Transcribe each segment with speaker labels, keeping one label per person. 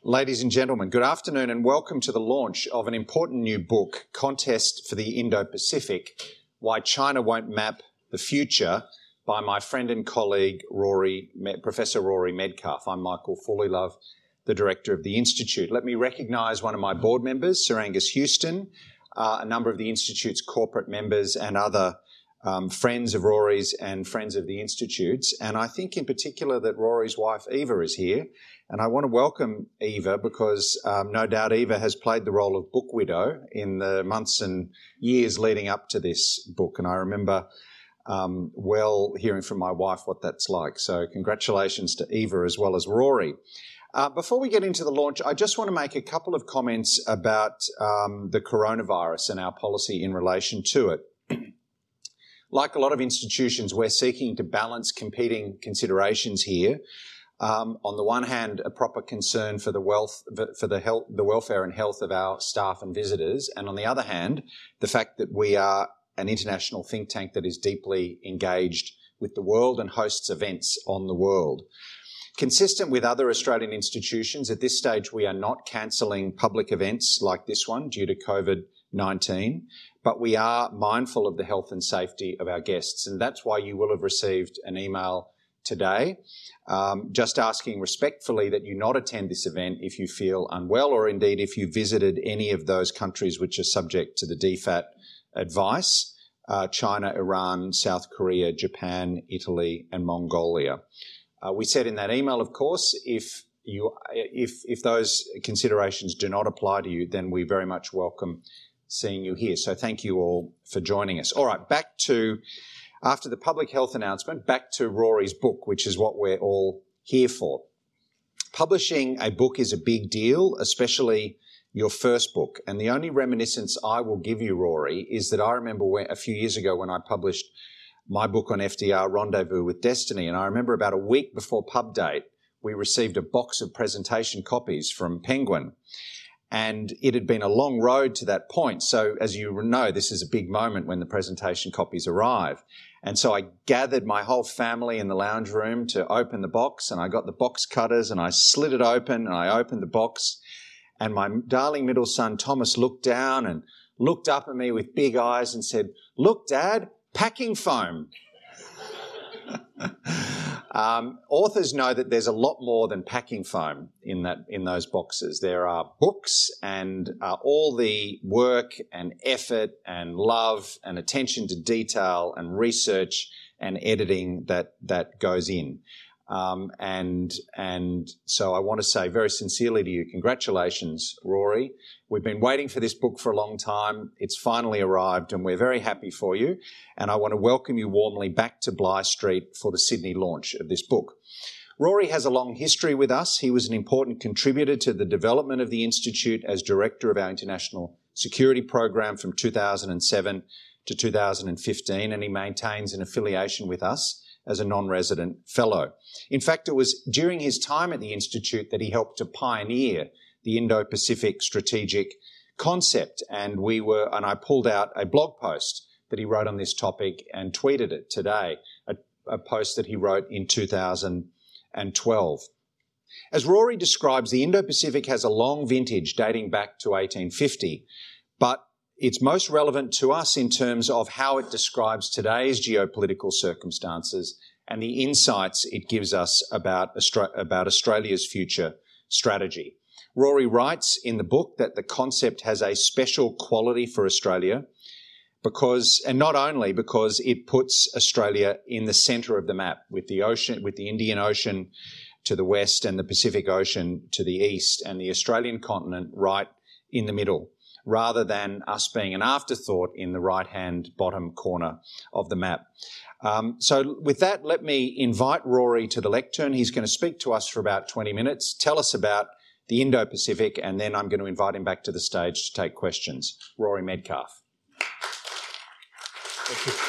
Speaker 1: Ladies and gentlemen, good afternoon and welcome to the launch of an important new book, Contest for the Indo-Pacific, Why China Won't Map the Future, by my friend and colleague, Professor Rory Medcalf. I'm Michael Fullilove, the Director of the Institute. Let me recognise one of my board members, Sir Angus Houston, a number of the Institute's corporate members and other friends of Rory's and friends of the Institute's. And I think in particular that Rory's wife, Eva, is here. And I want to welcome Eva because no doubt Eva has played the role of book widow in the months and years leading up to this book. And I remember well hearing from my wife what that's like. So congratulations to Eva as well as Rory. Before we get into the launch, I just want to make a couple of comments about the coronavirus and our policy in relation to it. Like a lot of institutions, we're seeking to balance competing considerations here. On the one hand, a proper concern for the welfare and health of our staff and visitors, and on the other hand, the fact that we are an international think tank that is deeply engaged with the world and hosts events on the world. Consistent with other Australian institutions, at this stage we are not cancelling public events like this one due to COVID-19, but we are mindful of the health and safety of our guests, and that's why you will have received an email today just asking respectfully that you not attend this event if you feel unwell, or indeed if you visited any of those countries which are subject to the DFAT advice, China, Iran, South Korea, Japan, Italy and Mongolia. We said in that email, of course, if those considerations do not apply to you, then we very much welcome seeing you here. So thank you all for joining us. All right, after the public health announcement, back to Rory's book, which is what we're all here for. Publishing a book is a big deal, especially your first book. And the only reminiscence I will give you, Rory, is that I remember a few years ago when I published my book on FDR, Rendezvous with Destiny, and I remember about a week before pub date, we received a box of presentation copies from Penguin. And it had been a long road to that point. So as you know, this is a big moment when the presentation copies arrive. And so I gathered my whole family in the lounge room to open the box, and I got the box cutters and I slid it open and I opened the box, and my darling middle son Thomas looked down and looked up at me with big eyes and said, "Look, Dad, packing foam." Authors know that there's a lot more than packing foam in those boxes. There are books and all the work and effort and love and attention to detail and research and editing that goes in. And so I want to say very sincerely to you, congratulations, Rory. We've been waiting for this book for a long time. It's finally arrived and we're very happy for you. And I want to welcome you warmly back to Bligh Street for the Sydney launch of this book. Rory has a long history with us. He was an important contributor to the development of the Institute as Director of our International Security Program from 2007 to 2015, and he maintains an affiliation with us as a non-resident fellow. In fact, it was during his time at the Institute that he helped to pioneer the Indo-Pacific strategic concept. And I pulled out a blog post that he wrote on this topic and tweeted it today, a post that he wrote in 2012. As Rory describes, the Indo-Pacific has a long vintage dating back to 1850, but it's most relevant to us in terms of how it describes today's geopolitical circumstances and the insights it gives us about Australia's future strategy. Rory writes in the book that the concept has a special quality for Australia and not only because it puts Australia in the centre of the map with the ocean, with the Indian Ocean to the west and the Pacific Ocean to the east and the Australian continent right in the middle, rather than us being an afterthought in the right-hand bottom corner of the map. So with that, let me invite Rory to the lectern. He's going to speak to us for about 20 minutes, tell us about the Indo-Pacific, and then I'm going to invite him back to the stage to take questions. Rory Medcalf. Thank you.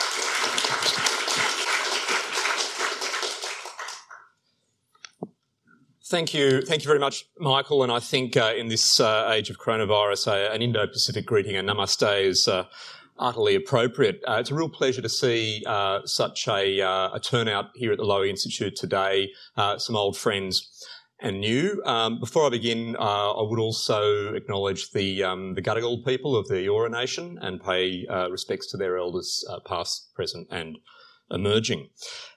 Speaker 2: Thank you very much, Michael. And I think in this age of coronavirus, an Indo-Pacific greeting, a namaste, is utterly appropriate. It's a real pleasure to see such a turnout here at the Lowy Institute today, some old friends and new. Before I begin, I would also acknowledge the Gadigal people of the Eora Nation and pay respects to their elders, past, present and emerging.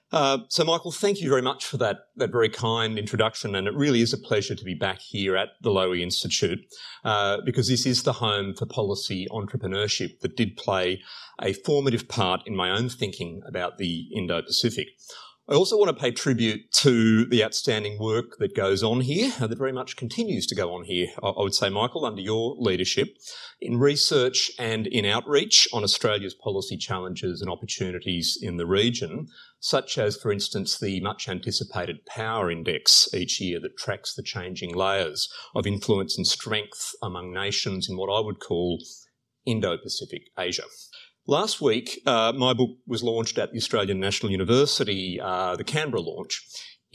Speaker 2: So, Michael, thank you very much for that very kind introduction, and it really is a pleasure to be back here at the Lowy Institute because this is the home for policy entrepreneurship that did play a formative part in my own thinking about the Indo-Pacific. I also want to pay tribute to the outstanding work that goes on here, that very much continues to go on here, I would say, Michael, under your leadership, in research and in outreach on Australia's policy challenges and opportunities in the region, such as, for instance, the much anticipated Power Index each year that tracks the changing layers of influence and strength among nations in what I would call Indo-Pacific Asia. Last week, my book was launched at the Australian National University, the Canberra launch,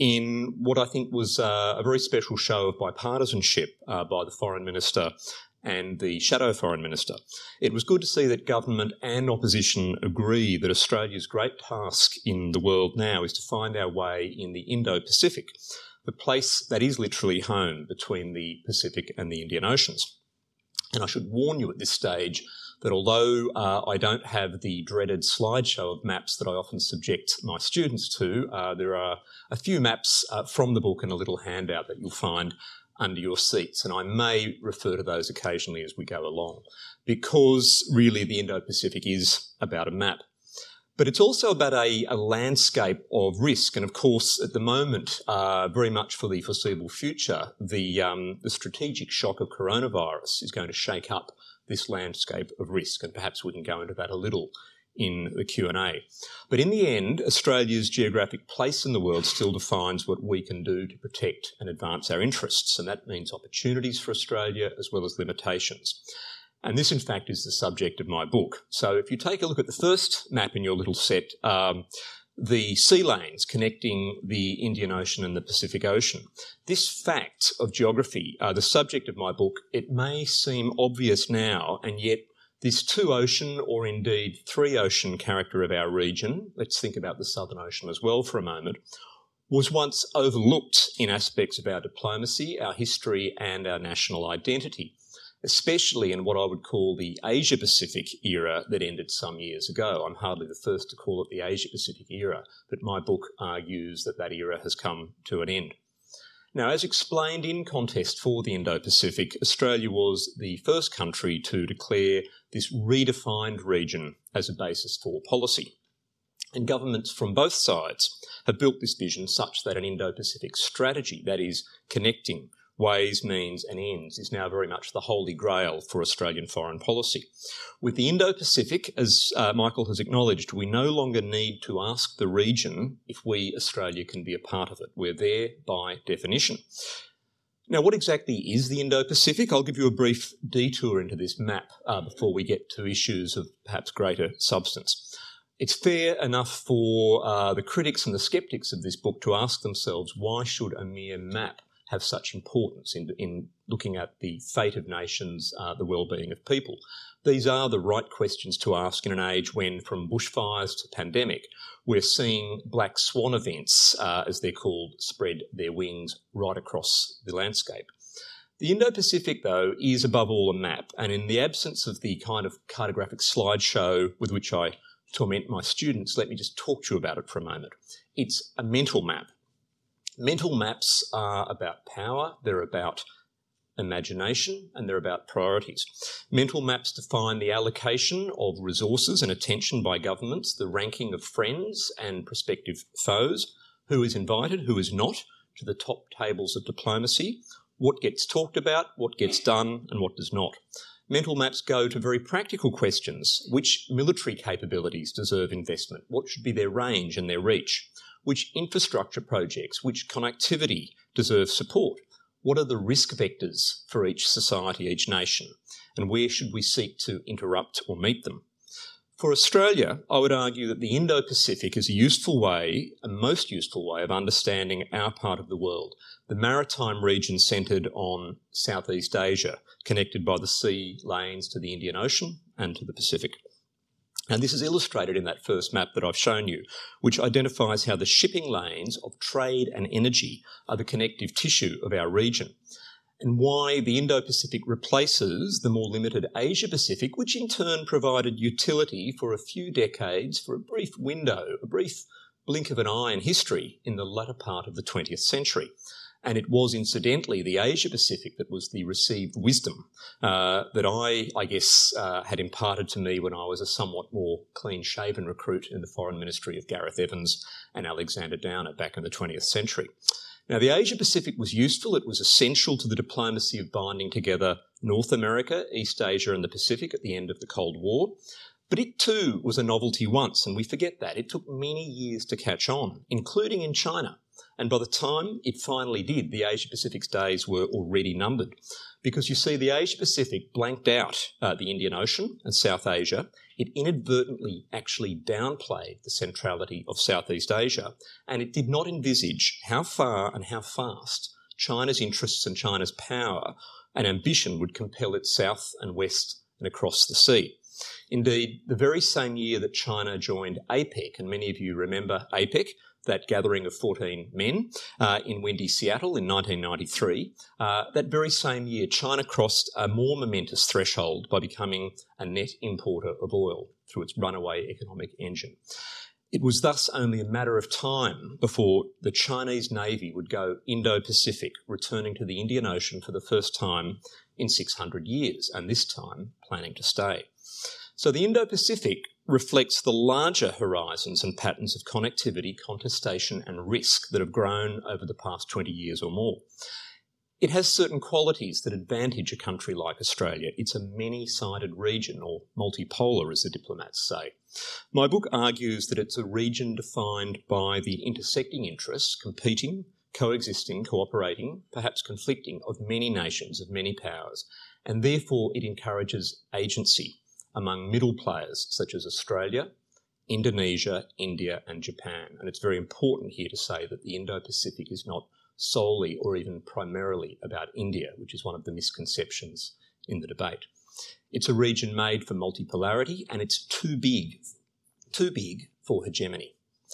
Speaker 2: in what I think was a very special show of bipartisanship by the Foreign Minister and the Shadow Foreign Minister. It was good to see that government and opposition agree that Australia's great task in the world now is to find our way in the Indo-Pacific, the place that is literally home between the Pacific and the Indian Oceans. And I should warn you at this stage that although I don't have the dreaded slideshow of maps that I often subject my students to, there are a few maps from the book and a little handout that you'll find under your seats, and I may refer to those occasionally as we go along, because really the Indo-Pacific is about a map. But it's also about a landscape of risk, and of course at the moment, very much for the foreseeable future, the strategic shock of coronavirus is going to shake up this landscape of risk, and perhaps we can go into that a little in the Q&A. But in the end, Australia's geographic place in the world still defines what we can do to protect and advance our interests, and that means opportunities for Australia as well as limitations. And this, in fact, is the subject of my book. So if you take a look at the first map in your little set, the sea lanes connecting the Indian Ocean and the Pacific Ocean. This fact of geography, the subject of my book, it may seem obvious now, and yet this two-ocean or indeed three-ocean character of our region, let's think about the Southern Ocean as well for a moment, was once overlooked in aspects of our diplomacy, our history and our national identity, especially in what I would call the Asia-Pacific era that ended some years ago. I'm hardly the first to call it the Asia-Pacific era, but my book argues that that era has come to an end. Now, as explained in Contest for the Indo-Pacific, Australia was the first country to declare this redefined region as a basis for policy. And governments from both sides have built this vision such that an Indo-Pacific strategy, that is, connecting ways, means and ends, is now very much the holy grail for Australian foreign policy. With the Indo-Pacific, as Michael has acknowledged, we no longer need to ask the region if we, Australia, can be a part of it. We're there by definition. Now, what exactly is the Indo-Pacific? I'll give you a brief detour into this map before we get to issues of perhaps greater substance. It's fair enough for the critics and the sceptics of this book to ask themselves, why should a mere map have such importance in looking at the fate of nations, the well-being of people? These are the right questions to ask in an age when, from bushfires to pandemic, we're seeing black swan events, as they're called, spread their wings right across the landscape. The Indo-Pacific, though, is above all a map, and in the absence of the kind of cartographic slideshow with which I torment my students, let me just talk to you about it for a moment. It's a mental map. Mental maps are about power, they're about imagination, and they're about priorities. Mental maps define the allocation of resources and attention by governments, the ranking of friends and prospective foes, who is invited, who is not, to the top tables of diplomacy, what gets talked about, what gets done, and what does not. Mental maps go to very practical questions. Which military capabilities deserve investment? What should be their range and their reach? Which infrastructure projects, which connectivity deserve support? What are the risk vectors for each society, each nation? And where should we seek to interrupt or meet them? For Australia, I would argue that the Indo-Pacific is a useful way, a most useful way of understanding our part of the world, the maritime region centred on Southeast Asia, connected by the sea lanes to the Indian Ocean and to the Pacific. And this is illustrated in that first map that I've shown you, which identifies how the shipping lanes of trade and energy are the connective tissue of our region, and why the Indo-Pacific replaces the more limited Asia-Pacific, which in turn provided utility for a few decades, for a brief window, a brief blink of an eye in history in the latter part of the 20th century. And it was incidentally the Asia-Pacific that was the received wisdom that I guess, had imparted to me when I was a somewhat more clean-shaven recruit in the foreign ministry of Gareth Evans and Alexander Downer back in the 20th century. Now, the Asia-Pacific was useful. It was essential to the diplomacy of binding together North America, East Asia and the Pacific at the end of the Cold War. But it too was a novelty once, and we forget that. It took many years to catch on, including in China. And by the time it finally did, the Asia-Pacific's days were already numbered. Because you see, the Asia-Pacific blanked out the Indian Ocean and South Asia. It inadvertently actually downplayed the centrality of Southeast Asia, and it did not envisage how far and how fast China's interests and China's power and ambition would compel it south and west and across the sea. Indeed, the very same year that China joined APEC, and many of you remember APEC, that gathering of 14 men in windy Seattle in 1993, that very same year China crossed a more momentous threshold by becoming a net importer of oil through its runaway economic engine. It was thus only a matter of time before the Chinese Navy would go Indo-Pacific, returning to the Indian Ocean for the first time in 600 years, and this time planning to stay. So the Indo-Pacific reflects the larger horizons and patterns of connectivity, contestation and risk that have grown over the past 20 years or more. It has certain qualities that advantage a country like Australia. It's a many-sided region, or multipolar, as the diplomats say. My book argues that it's a region defined by the intersecting interests, competing, coexisting, cooperating, perhaps conflicting, of many nations, of many powers, and therefore it encourages agency among middle players such as Australia, Indonesia, India and Japan. And it's very important here to say that the Indo-Pacific is not solely or even primarily about India, which is one of the misconceptions in the debate. It's a region made for multipolarity, and it's too big for hegemony.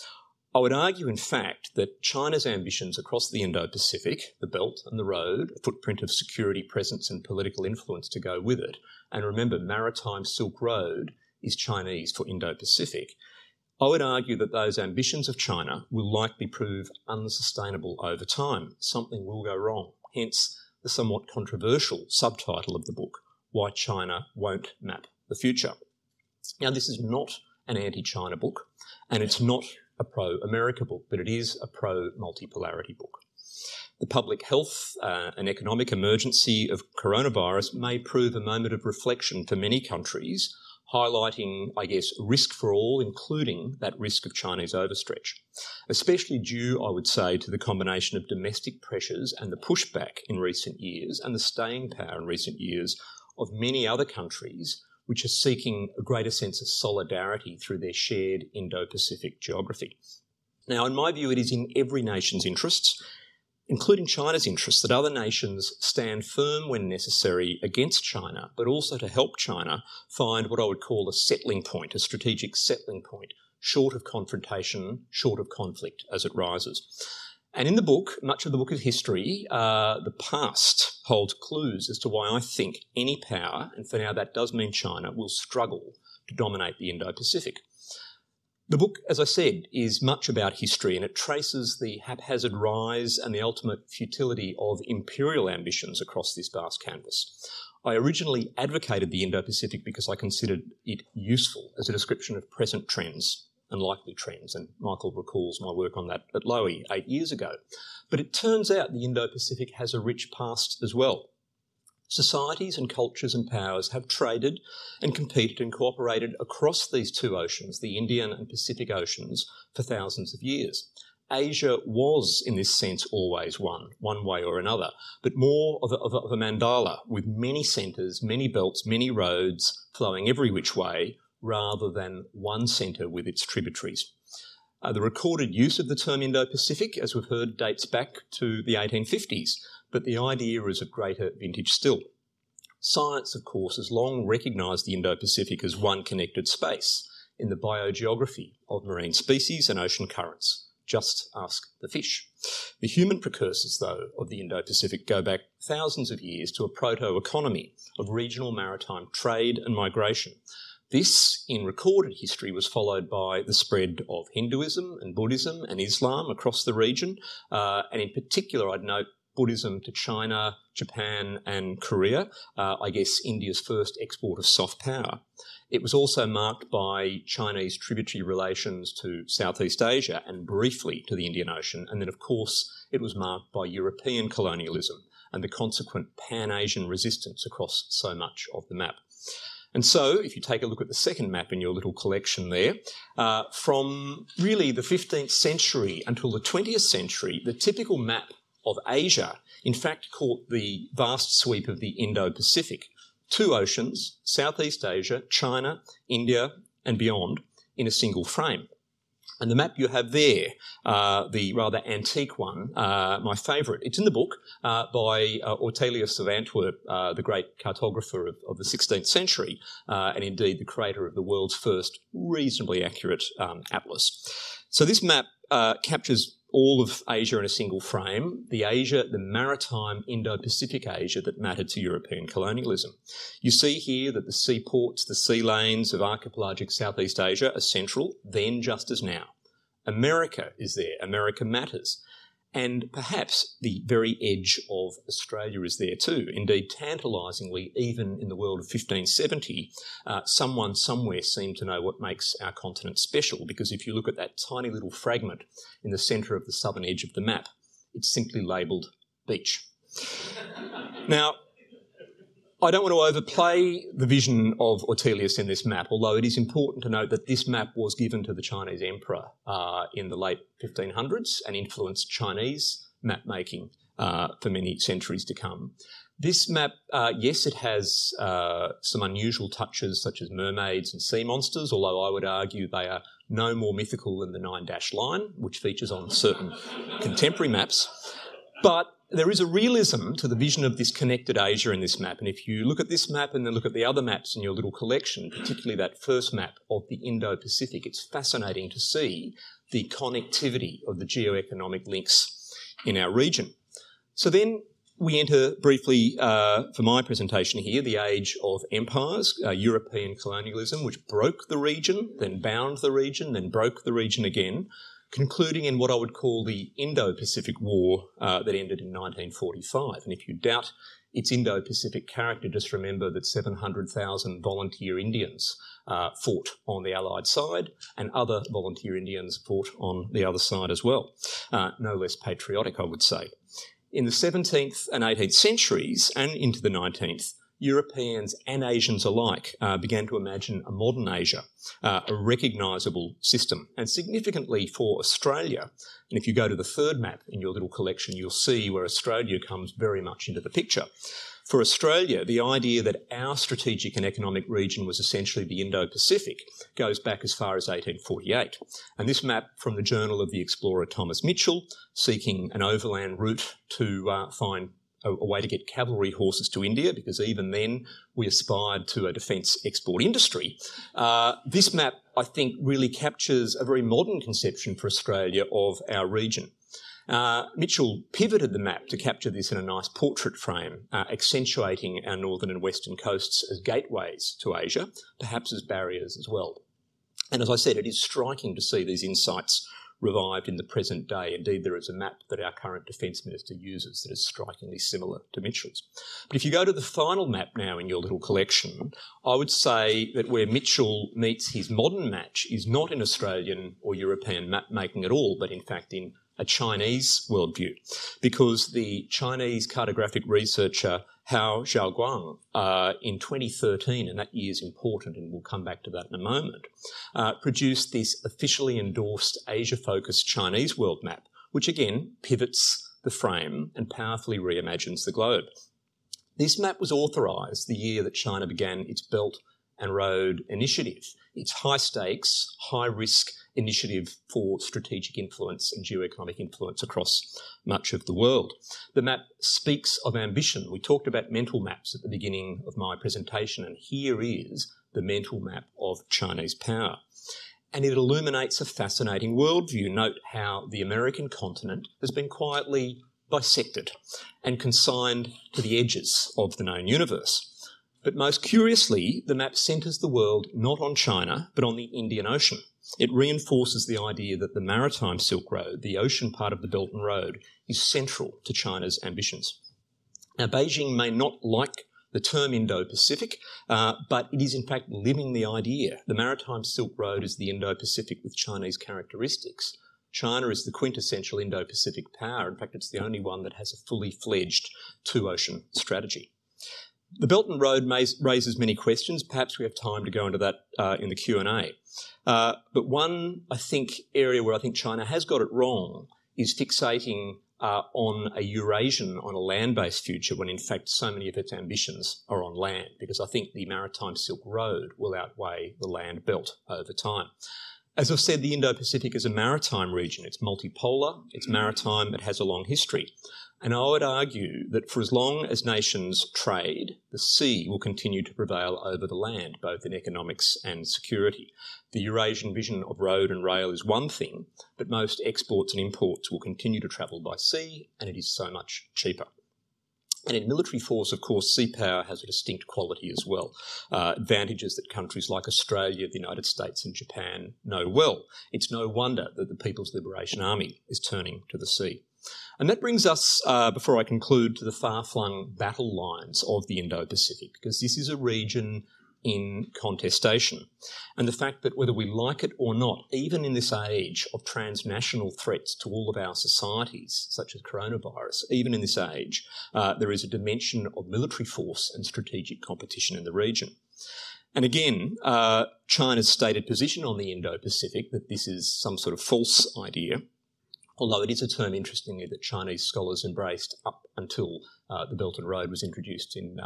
Speaker 2: I would argue, in fact, that China's ambitions across the Indo-Pacific, the Belt and the Road, a footprint of security, presence and political influence to go with it, and remember, maritime Silk Road is Chinese for Indo-Pacific, I would argue that those ambitions of China will likely prove unsustainable over time. Something will go wrong. Hence, the somewhat controversial subtitle of the book, Why China Won't Map the Future. Now, this is not an anti-China book, and it's not a pro-America book, but it is a pro-multipolarity book. The public health and economic emergency of coronavirus may prove a moment of reflection for many countries, highlighting, I guess, risk for all, including that risk of Chinese overstretch, especially due, I would say, to the combination of domestic pressures and the pushback in recent years and the staying power in recent years of many other countries which are seeking a greater sense of solidarity through their shared Indo-Pacific geography. Now, in my view, it is in every nation's interests, including China's interests, that other nations stand firm when necessary against China, but also to help China find what I would call a settling point, a strategic settling point, short of confrontation, short of conflict as it rises. And in the book, much of the book is history. The past holds clues as to why I think any power, and for now that does mean China, will struggle to dominate the Indo-Pacific. The book, as I said, is much about history, and it traces the haphazard rise and the ultimate futility of imperial ambitions across this vast canvas. I originally advocated the Indo-Pacific because I considered it useful as a description of present trends and likely trends, and Michael recalls my work on that at Lowy 8 years ago. But it turns out the Indo-Pacific has a rich past as well. Societies and cultures and powers have traded and competed and cooperated across these two oceans, the Indian and Pacific Oceans, for thousands of years. Asia was, in this sense, always one way or another, but more of a mandala with many centres, many belts, many roads flowing every which way, rather than one centre with its tributaries. The recorded use of the term Indo-Pacific, as we've heard, dates back to the 1850s, but the idea is of greater vintage still. Science, of course, has long recognised the Indo-Pacific as one connected space. in the biogeography of marine species and ocean currents. Just ask the fish. The human precursors, though, of the Indo-Pacific go back thousands of years to a proto-economy of regional maritime trade and migration. This, in recorded history, was followed by the spread of Hinduism and Buddhism and Islam across the region, and in particular, I'd note Buddhism to China, Japan and Korea, I guess India's first export of soft power. It was also marked by Chinese tributary relations to Southeast Asia and briefly to the Indian Ocean, and then of course it was marked by European colonialism and the consequent Pan-Asian resistance across so much of the map. And so, if you take a look at the second map in your little collection there, from really the 15th century until the 20th century, the typical map of Asia, in fact, caught the vast sweep of the Indo-Pacific. 2 oceans, Southeast Asia, China, India and beyond, in a single frame. And the map you have there, the rather antique one, my favourite, it's in the book by Ortelius of Antwerp, the great cartographer of the 16th century, and indeed the creator of the world's first reasonably accurate atlas. So this map captures all of Asia in a single frame, the maritime Indo-Pacific Asia that mattered to European colonialism. You see here that the seaports, the sea lanes of archipelagic Southeast Asia are central, then just as now. America is there, America matters. And perhaps the very edge of Australia is there too. Indeed, tantalisingly, even in the world of 1570, someone somewhere seemed to know what makes our continent special, because if you look at that tiny little fragment in the centre of the southern edge of the map, it's simply labelled beach. Now, I don't want to overplay the vision of Ortelius in this map, although it is important to note that this map was given to the Chinese emperor in the late 1500s and influenced Chinese map-making for many centuries to come. This map, yes, it has some unusual touches such as mermaids and sea monsters, although I would argue they are no more mythical than the 9-dash line, which features on certain contemporary maps. But there is a realism to the vision of this connected Asia in this map. And if you look at this map and then look at the other maps in your little collection, particularly that first map of the Indo-Pacific, it's fascinating to see the connectivity of the geoeconomic links in our region. So then we enter briefly, for my presentation here, the age of empires, European colonialism, which broke the region, then bound the region, then broke the region again, concluding in what I would call the Indo-Pacific War that ended in 1945. And if you doubt its Indo-Pacific character, just remember that 700,000 volunteer Indians fought on the Allied side, and other volunteer Indians fought on the other side as well. No less patriotic, I would say. In the 17th and 18th centuries, and into the 19th, Europeans and Asians alike began to imagine a modern Asia, a recognisable system. And significantly for Australia, and if you go to the third map in your little collection, you'll see where Australia comes very much into the picture. For Australia, the idea that our strategic and economic region was essentially the Indo-Pacific goes back as far as 1848. And this map from the journal of the explorer Thomas Mitchell, seeking an overland route to find a way to get cavalry horses to India, because even then we aspired to a defence export industry. This map, I think, really captures a very modern conception for Australia of our region. Mitchell pivoted the map to capture this in a nice portrait frame, accentuating our northern and western coasts as gateways to Asia, perhaps as barriers as well. And as I said, it is striking to see these insights revived in the present day. Indeed, there is a map that our current Defence Minister uses that is strikingly similar to Mitchell's. But if you go to the final map now in your little collection, I would say that where Mitchell meets his modern match is not in Australian or European map making at all, but in fact in a Chinese worldview, because the Chinese cartographic researcher Hao Xiaoguang in 2013, and that year is important and we'll come back to that in a moment, produced this officially endorsed Asia-focused Chinese world map, which again pivots the frame and powerfully reimagines the globe. This map was authorised the year that China began its Belt and Road Initiative, its high-stakes, high-risk initiative for strategic influence and geoeconomic influence across much of the world. The map speaks of ambition. We talked about mental maps at the beginning of my presentation, and here is the mental map of Chinese power. And it illuminates a fascinating worldview. Note how the American continent has been quietly dissected and consigned to the edges of the known universe. But most curiously, the map centres the world not on China, but on the Indian Ocean. It reinforces the idea that the maritime Silk Road, the ocean part of the Belt and Road, is central to China's ambitions. Now, Beijing may not like the term Indo-Pacific, but it is in fact living the idea. The maritime Silk Road is the Indo-Pacific with Chinese characteristics. China is the quintessential Indo-Pacific power. In fact, it's the only one that has a fully fledged two-ocean strategy. The Belt and Road raises many questions. Perhaps we have time to go into that in the Q&A. But one, I think, area where I think China has got it wrong is fixating on a Eurasian, on a land-based future, when in fact so many of its ambitions are on land, because I think the maritime Silk Road will outweigh the land belt over time. As I've said, the Indo-Pacific is a maritime region. It's multipolar, it's maritime, it has a long history. And I would argue that for as long as nations trade, the sea will continue to prevail over the land, both in economics and security. The Eurasian vision of road and rail is one thing, but most exports and imports will continue to travel by sea, and it is so much cheaper. And in military force, of course, sea power has a distinct quality as well, advantages that countries like Australia, the United States and Japan know well. It's no wonder that the People's Liberation Army is turning to the sea. And that brings us, before I conclude, to the far-flung battle lines of the Indo-Pacific, because this is a region in contestation. And the fact that whether we like it or not, even in this age of transnational threats to all of our societies, such as coronavirus, even in this age, there is a dimension of military force and strategic competition in the region. And again, China's stated position on the Indo-Pacific, that this is some sort of false idea, although it is a term, interestingly, that Chinese scholars embraced up until the Belt and Road was introduced in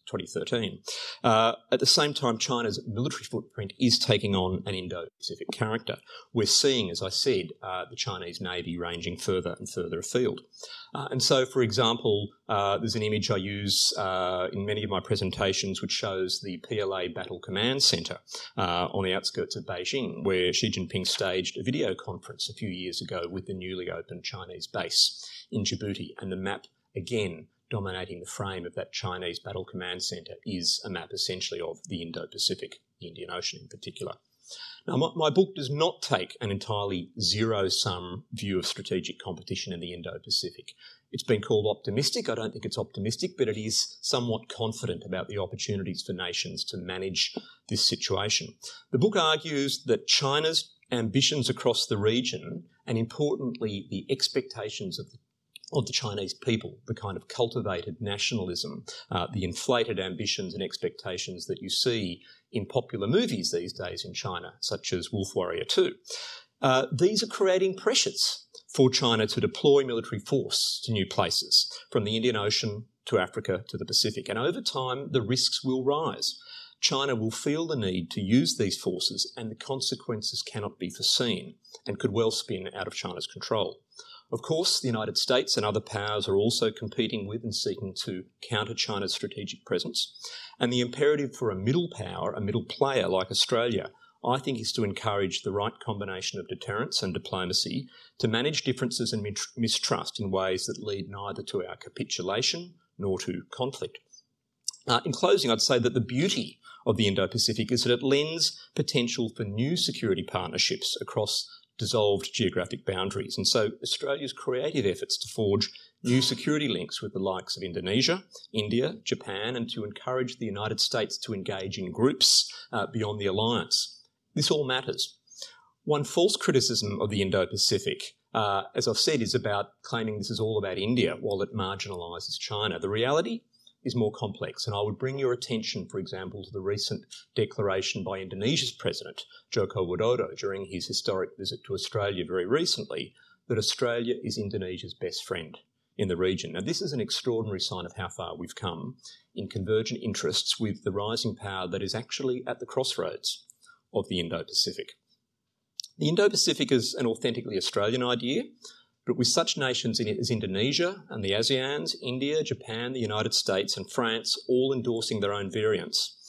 Speaker 2: 2013. At the same time, China's military footprint is taking on an Indo-Pacific character. We're seeing, as I said, the Chinese Navy ranging further and further afield. And so, for example, there's an image I use in many of my presentations which shows the PLA Battle Command Centre on the outskirts of Beijing, where Xi Jinping staged a video conference a few years ago with the newly opened Chinese base in Djibouti. And the map, again, dominating the frame of that Chinese Battle Command Centre is a map essentially of the Indo-Pacific, the Indian Ocean in particular. Now, my book does not take an entirely zero-sum view of strategic competition in the Indo-Pacific. It's been called optimistic. I don't think it's optimistic, but it is somewhat confident about the opportunities for nations to manage this situation. The book argues that China's ambitions across the region, and importantly, the expectations of the Chinese people, the kind of cultivated nationalism, the inflated ambitions and expectations that you see in popular movies these days in China, such as Wolf Warrior 2. These are creating pressures for China to deploy military force to new places, from the Indian Ocean to Africa to the Pacific. And over time, the risks will rise. China will feel the need to use these forces, and the consequences cannot be foreseen and could well spin out of China's control. Of course, the United States and other powers are also competing with and seeking to counter China's strategic presence. And the imperative for a middle power, a middle player like Australia, I think is to encourage the right combination of deterrence and diplomacy to manage differences and mistrust in ways that lead neither to our capitulation nor to conflict. In closing, I'd say that the beauty of the Indo-Pacific is that it lends potential for new security partnerships across dissolved geographic boundaries. And so Australia's creative efforts to forge new security links with the likes of Indonesia, India, Japan, and to encourage the United States to engage in groups beyond the alliance. This all matters. One false criticism of the Indo-Pacific, as I've said, is about claiming this is all about India while it marginalises China. The reality is more complex, and I would bring your attention, for example, to the recent declaration by Indonesia's President, Joko Widodo, during his historic visit to Australia very recently, that Australia is Indonesia's best friend in the region. Now, this is an extraordinary sign of how far we've come in convergent interests with the rising power that is actually at the crossroads of the Indo-Pacific. The Indo-Pacific is an authentically Australian idea, but with such nations as Indonesia and the ASEANs, India, Japan, the United States and France all endorsing their own variants,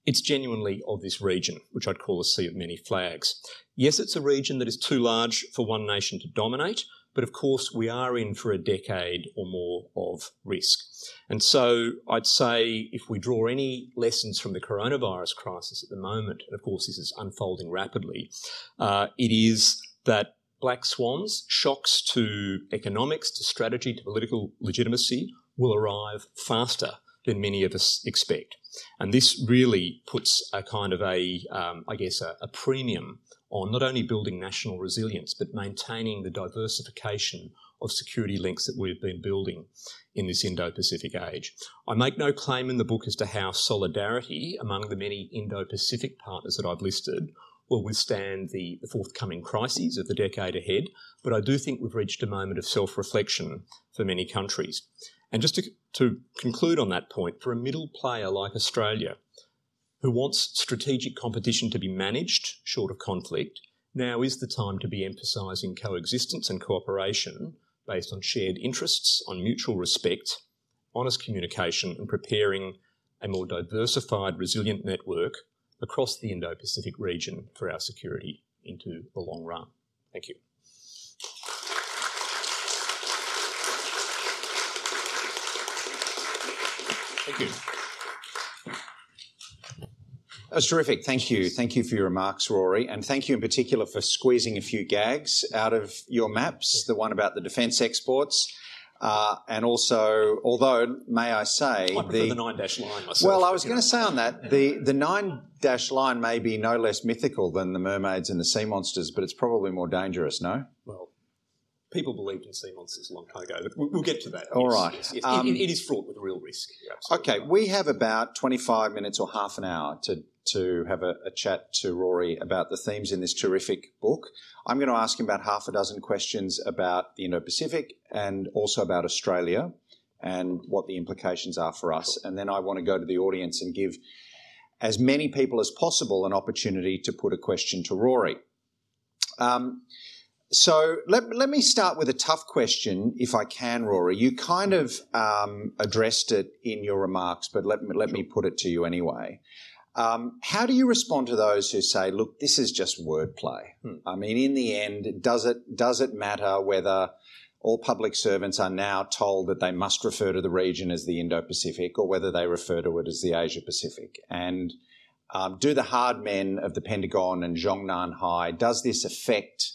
Speaker 2: it's genuinely of this region, which I'd call a sea of many flags. Yes, it's a region that is too large for one nation to dominate, but of course we are in for a decade or more of risk. And so I'd say if we draw any lessons from the coronavirus crisis at the moment, and of course this is unfolding rapidly, it is that black swans, shocks to economics, to strategy, to political legitimacy will arrive faster than many of us expect. And this really puts a kind of a premium on not only building national resilience, but maintaining the diversification of security links that we've been building in this Indo-Pacific age. I make no claim in the book as to how solidarity among the many Indo-Pacific partners that I've listed will withstand the forthcoming crises of the decade ahead, but I do think we've reached a moment of self-reflection for many countries. And just to conclude on that point, for a middle player like Australia, who wants strategic competition to be managed short of conflict, now is the time to be emphasising coexistence and cooperation based on shared interests, on mutual respect, honest communication, and preparing a more diversified, resilient network across the Indo-Pacific region for our security into the long run. Thank you. Thank you.
Speaker 1: That was terrific. Thank you. Thank you for your remarks, Rory. And thank you in particular for squeezing a few gags out of your maps, the one about the defence exports. And also, although, may I say...
Speaker 2: I prefer the 9-line myself.
Speaker 1: Well, I was going to say on that, the 9-line may be no less mythical than the mermaids and the sea monsters, but it's probably more dangerous, no?
Speaker 2: Well, people believed in sea monsters a long time ago, but we'll get to that.
Speaker 1: All
Speaker 2: yes,
Speaker 1: right.
Speaker 2: Yes, yes. It is fraught with real risk.
Speaker 1: Okay, we have about 25 minutes or half an hour to have a chat to Rory about the themes in this terrific book. I'm going to ask him about half a dozen questions about the Indo-Pacific and also about Australia and what the implications are for us. And then I want to go to the audience and give as many people as possible an opportunity to put a question to Rory. So let me start with a tough question, if I can, Rory. You kind of addressed it in your remarks, but let me put it to you anyway. How do you respond to those who say, look, this is just wordplay? I mean, in the end, does it matter whether all public servants are now told that they must refer to the region as the Indo-Pacific or whether they refer to it as the Asia-Pacific? And do the hard men of the Pentagon and Zhongnan High, does this affect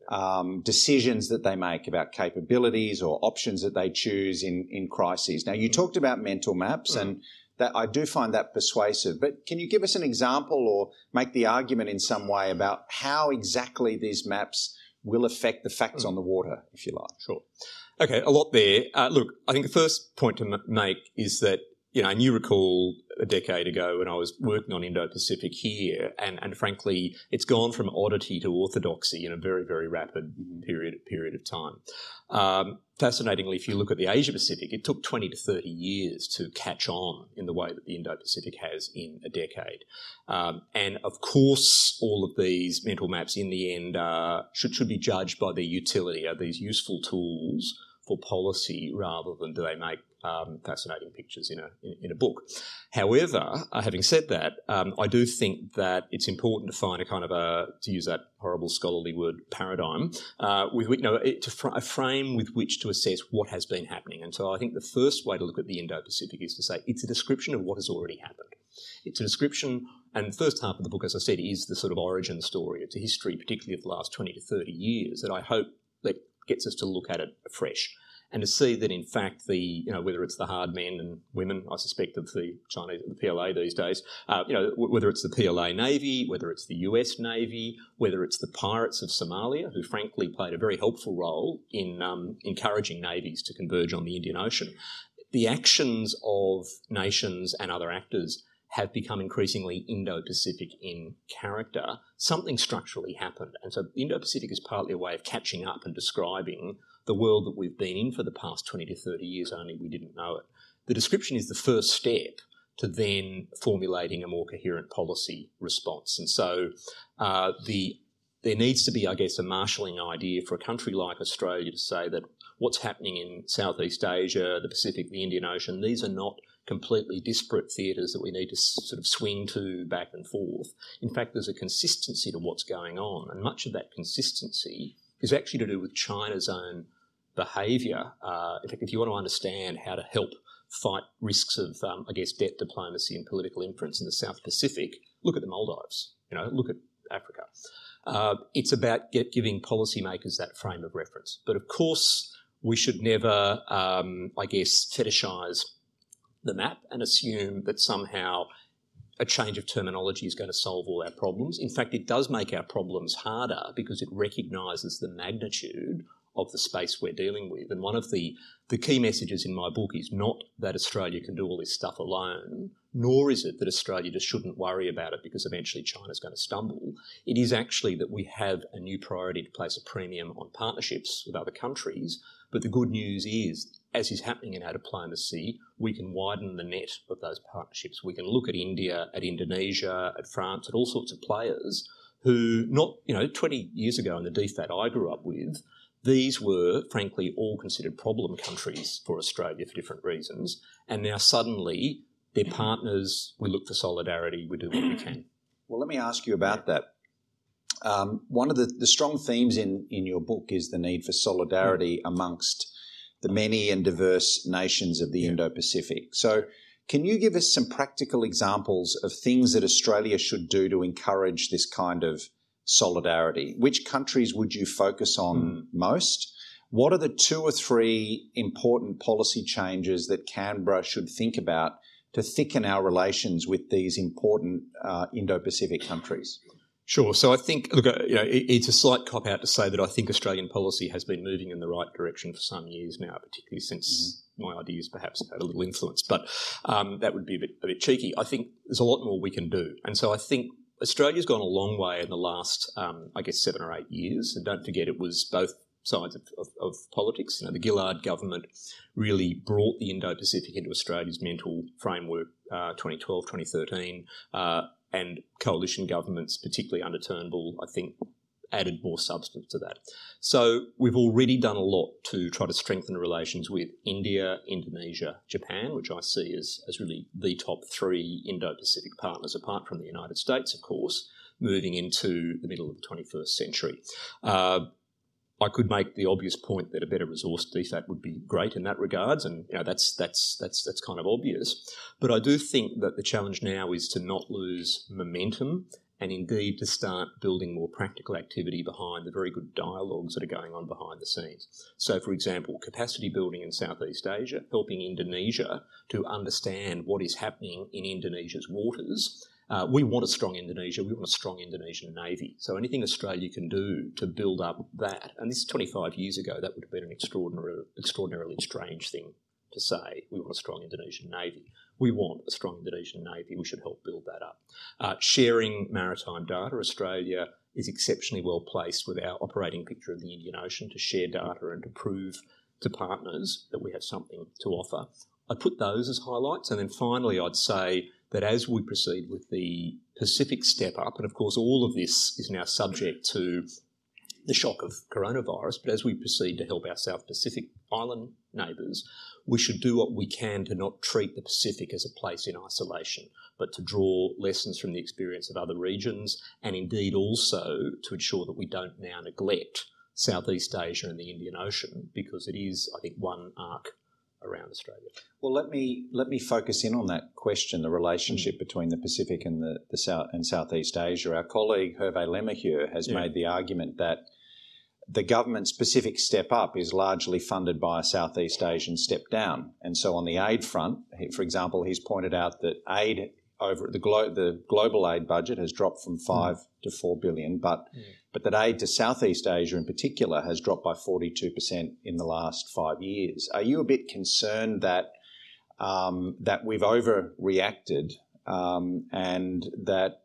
Speaker 1: decisions that they make about capabilities or options that they choose in crises? Now, you talked about mental maps and that I do find that persuasive, but can you give us an example or make the argument in some way about how exactly these maps will affect the facts on the water, if you like?
Speaker 2: Sure. Okay, a lot there. Look, I think the first point to make is that, and you recall a decade ago when I was working on Indo-Pacific here, and frankly, it's gone from oddity to orthodoxy in a very, very rapid period of time. Fascinatingly, if you look at the Asia-Pacific, it took 20 to 30 years to catch on in the way that the Indo-Pacific has in a decade. And of course, all of these mental maps in the end should be judged by their utility. Are these useful tools for policy rather than do they make fascinating pictures in a book? However, having said that, I do think that it's important to find a kind of to use that horrible scholarly word, paradigm, with which, a frame with which to assess what has been happening. And so I think the first way to look at the Indo-Pacific is to say it's a description of what has already happened. It's a description, and the first half of the book, as I said, is the sort of origin story. It's a history, particularly of the last 20 to 30 years, that I hope that gets us to look at it afresh. And to see that, in fact, whether it's the hard men and women, I suspect, of the Chinese, the PLA these days, whether it's the PLA Navy, whether it's the US Navy, whether it's the pirates of Somalia, who frankly played a very helpful role in encouraging navies to converge on the Indian Ocean, the actions of nations and other actors have become increasingly Indo-Pacific in character. Something structurally happened. And so the Indo-Pacific is partly a way of catching up and describing the world that we've been in for the past 20 to 30 years, only we didn't know it. The description is the first step to then formulating a more coherent policy response. And so there needs to be, I guess, a marshalling idea for a country like Australia to say that what's happening in Southeast Asia, the Pacific, the Indian Ocean, these are not completely disparate theatres that we need to sort of swing to back and forth. In fact, there's a consistency to what's going on, and much of that consistency is actually to do with China's own behaviour. In fact, if you want to understand how to help fight risks of, debt diplomacy and political influence in the South Pacific, look at the Maldives, look at Africa. It's about giving policymakers that frame of reference. But of course, we should never, fetishise the map and assume that somehow a change of terminology is going to solve all our problems. In fact, it does make our problems harder because it recognises the magnitude of the space we're dealing with. And one of the key messages in my book is not that Australia can do all this stuff alone, nor is it that Australia just shouldn't worry about it because eventually China's going to stumble. It is actually that we have a new priority to place a premium on partnerships with other countries. But the good news is, as is happening in our diplomacy, we can widen the net of those partnerships. We can look at India, at Indonesia, at France, at all sorts of players who 20 years ago in the DFAT I grew up with, these were, frankly, all considered problem countries for Australia for different reasons. And now suddenly they're partners, we look for solidarity, we do what we can.
Speaker 1: Well, let me ask you about that. One of the strong themes in your book is the need for solidarity amongst the many and diverse nations of the Indo-Pacific. So can you give us some practical examples of things that Australia should do to encourage this kind of solidarity? Which countries would you focus on most? What are the 2 or 3 important policy changes that Canberra should think about to thicken our relations with these important Indo-Pacific countries?
Speaker 2: Sure. So I think, it's a slight cop-out to say that I think Australian policy has been moving in the right direction for some years now, particularly since my ideas perhaps have had a little influence. But that would be a bit cheeky. I think there's a lot more we can do. And so I think Australia's gone a long way in the last, 7 or 8 years. And don't forget, it was both sides of politics. The Gillard government really brought the Indo-Pacific into Australia's mental framework, 2012, 2013, and coalition governments, particularly under Turnbull, I think added more substance to that. So we've already done a lot to try to strengthen relations with India, Indonesia, Japan, which I see as really the top 3 Indo-Pacific partners, apart from the United States, of course, moving into the middle of the 21st century. I could make the obvious point that a better resource DFAT would be great in that regards, and that's kind of obvious. But I do think that the challenge now is to not lose momentum and indeed to start building more practical activity behind the very good dialogues that are going on behind the scenes. So, for example, capacity building in Southeast Asia, helping Indonesia to understand what is happening in Indonesia's waters. We want a strong Indonesia. We want a strong Indonesian Navy. So anything Australia can do to build up that, and this is 25 years ago, that would have been an extraordinarily strange thing to say. We want a strong Indonesian Navy. We want a strong Indonesian Navy. We should help build that up. Sharing maritime data. Australia is exceptionally well placed with our operating picture of the Indian Ocean to share data and to prove to partners that we have something to offer. I'd put those as highlights. And then finally, I'd say that as we proceed with the Pacific step up, and of course all of this is now subject to the shock of coronavirus, but as we proceed to help our South Pacific island neighbours, we should do what we can to not treat the Pacific as a place in isolation, but to draw lessons from the experience of other regions, and indeed also to ensure that we don't now neglect Southeast Asia and the Indian Ocean, because it is, I think, one arc around Australia.
Speaker 1: Well, let me focus in on that question, the relationship between the Pacific and the South and Southeast Asia. Our colleague Hervé Lemmercure has made the argument that the government's Pacific step up is largely funded by a Southeast Asian step down. And so on the aid front, for example, he's pointed out that aid over the global aid budget has dropped from 5 to 4 billion, but that aid to Southeast Asia in particular has dropped by 42% in the last 5 years. Are you a bit concerned that that we've overreacted and that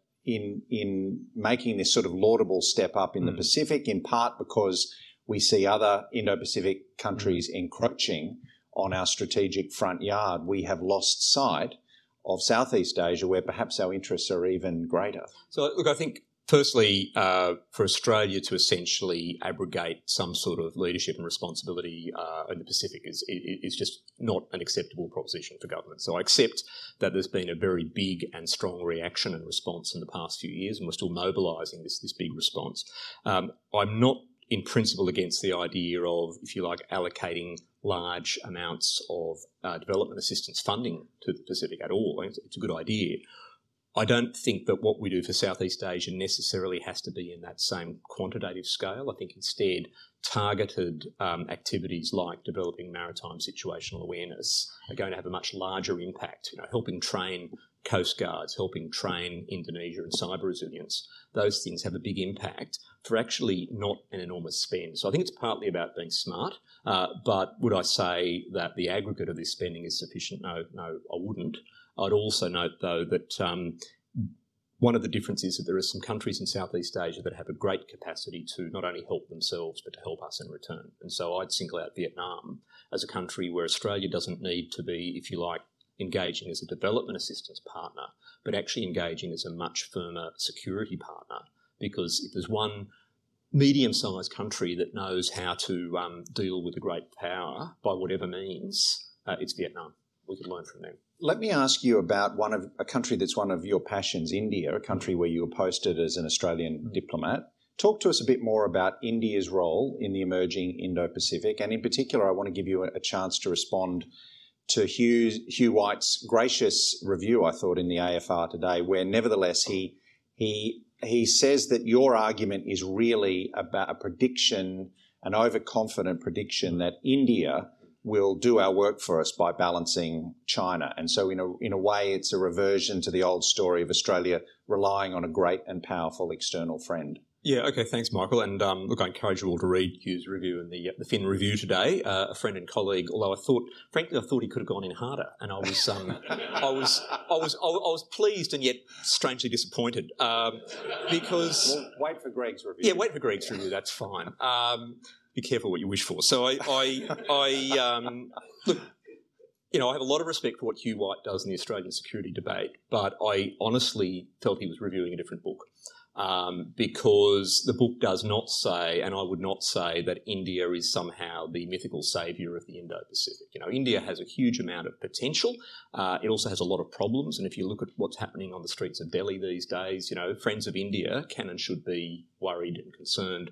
Speaker 1: in making this sort of laudable step up in the Pacific, in part because we see other Indo-Pacific countries encroaching on our strategic front yard, we have lost sight of Southeast Asia, where perhaps our interests are even greater?
Speaker 2: So, look, I think Firstly, for Australia to essentially abrogate some sort of leadership and responsibility in the Pacific is just not an acceptable proposition for government. So I accept that there's been a very big and strong reaction and response in the past few years, and we're still mobilising this big response. I'm not in principle against the idea of, if you like, allocating large amounts of development assistance funding to the Pacific at all. It's a good idea. I don't think that what we do for Southeast Asia necessarily has to be in that same quantitative scale. I think instead targeted activities like developing maritime situational awareness are going to have a much larger impact, helping train coast guards, helping train Indonesia in cyber resilience. Those things have a big impact for actually not an enormous spend. So I think it's partly about being smart, but would I say that the aggregate of this spending is sufficient? No, I wouldn't. I'd also note, though, that one of the differences is that there are some countries in Southeast Asia that have a great capacity to not only help themselves but to help us in return. And so I'd single out Vietnam as a country where Australia doesn't need to be, if you like, engaging as a development assistance partner, but actually engaging as a much firmer security partner. Because if there's one medium-sized country that knows how to deal with a great power by whatever means, it's Vietnam. We can learn from them.
Speaker 1: Let me ask you about a country that's one of your passions, India, a country where you were posted as an Australian diplomat. Talk to us a bit more about India's role in the emerging Indo-Pacific, and in particular, I want to give you a chance to respond to Hugh White's gracious review, I thought, in the AFR today, where nevertheless he says that your argument is really about a prediction, an overconfident prediction that India will do our work for us by balancing China. And so in a way, it's a reversion to the old story of Australia relying on a great and powerful external friend.
Speaker 2: Yeah, okay, thanks, Michael. And look, I encourage you all to read Hugh's review in the Fin Review today. A friend and colleague, although I thought he could have gone in harder, and I was pleased and yet strangely disappointed because
Speaker 1: wait for Greg's review.
Speaker 2: Yeah, wait for Greg's review. That's fine. Be careful what you wish for. So look, I have a lot of respect for what Hugh White does in the Australian security debate, but I honestly felt he was reviewing a different book. Because the book does not say, and I would not say, that India is somehow the mythical saviour of the Indo-Pacific. India has a huge amount of potential. It also has a lot of problems, and if you look at what's happening on the streets of Delhi these days, friends of India can and should be worried and concerned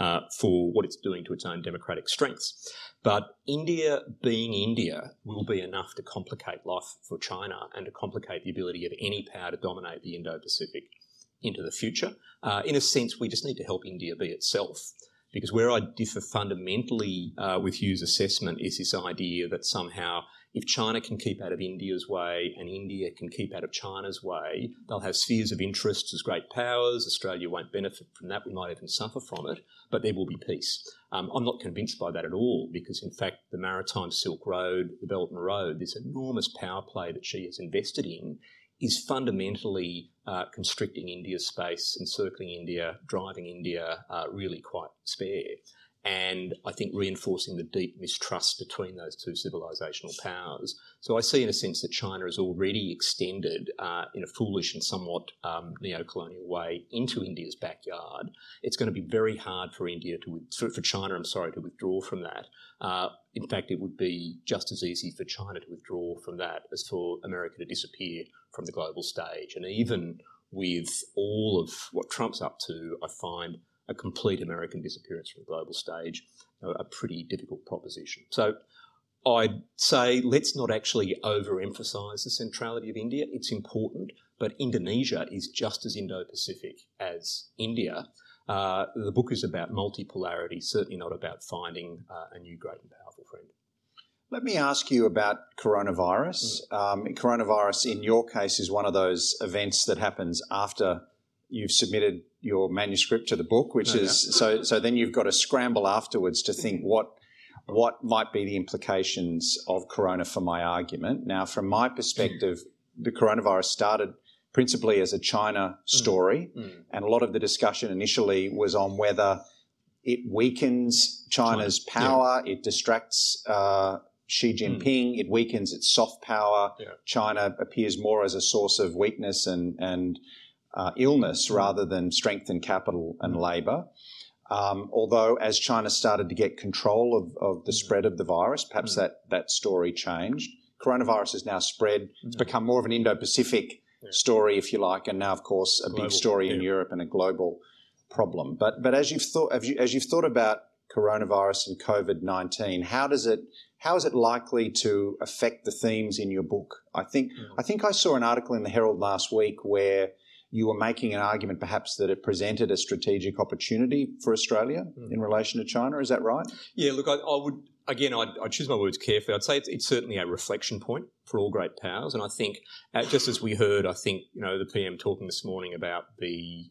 Speaker 2: for what it's doing to its own democratic strengths. But India being India will be enough to complicate life for China and to complicate the ability of any power to dominate the Indo-Pacific into the future. In a sense, we just need to help India be itself, because where I differ fundamentally with Hugh's assessment is this idea that somehow if China can keep out of India's way and India can keep out of China's way, they'll have spheres of interest as great powers. Australia won't benefit from that. We might even suffer from it, but there will be peace. I'm not convinced by that at all, because in fact the Maritime Silk Road, the Belt and Road, this enormous power play that Xi has invested in is fundamentally constricting India's space, encircling India, driving India really quite spare. And I think reinforcing the deep mistrust between those two civilisational powers. So I see in a sense that China has already extended in a foolish and somewhat neo-colonial way into India's backyard. It's going to be very hard for China to withdraw from that. In fact, it would be just as easy for China to withdraw from that as for America to disappear from the global stage. And even with all of what Trump's up to, I find a complete American disappearance from the global stage a pretty difficult proposition. So I'd say let's not actually overemphasise the centrality of India. It's important, but Indonesia is just as Indo-Pacific as India. The book is about multipolarity, certainly not about finding a new great and powerful friend.
Speaker 1: Let me ask you about coronavirus. Coronavirus, in your case, is one of those events that happens after you've submitted your manuscript to the book, so then you've got to scramble afterwards to think what might be the implications of corona for my argument. Now, from my perspective, the coronavirus started principally as a China story, and a lot of the discussion initially was on whether it weakens China's power, it distracts Xi Jinping, it weakens its soft power. China appears more as a source of weakness and illness rather than strengthen capital and labour. Although as China started to get control of the spread of the virus, perhaps that story changed. Coronavirus has now spread. It's become more of an Indo-Pacific story, if you like, and now, of course, a big story in Europe and a global problem. But as you've thought about coronavirus and COVID-19, how is it likely to affect the themes in your book? I think I saw an article in the Herald last week where you were making an argument perhaps that it presented a strategic opportunity for Australia in relation to China. Is that right?
Speaker 2: Yeah, look, I would, again, I'd choose my words carefully. I'd say it's certainly a reflection point for all great powers. And I think, just as we heard, I think, the PM talking this morning about the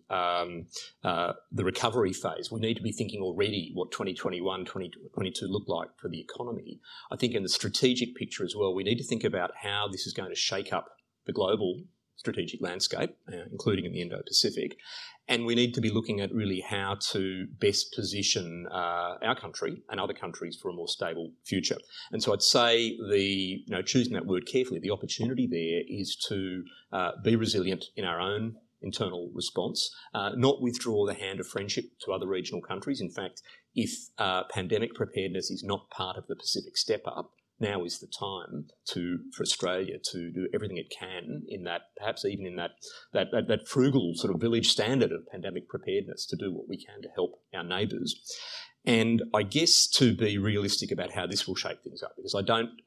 Speaker 2: recovery phase, we need to be thinking already what 2021, 2022 look like for the economy. I think in the strategic picture as well, we need to think about how this is going to shake up the global strategic landscape, including in the Indo-Pacific. And we need to be looking at really how to best position our country and other countries for a more stable future. And so I'd say choosing that word carefully, the opportunity there is to be resilient in our own internal response, not withdraw the hand of friendship to other regional countries. In fact, if pandemic preparedness is not part of the Pacific Step Up, now is the time for Australia to do everything it can in that, perhaps even in that frugal sort of village standard of pandemic preparedness, to do what we can to help our neighbours. And I guess to be realistic about how this will shake things up, because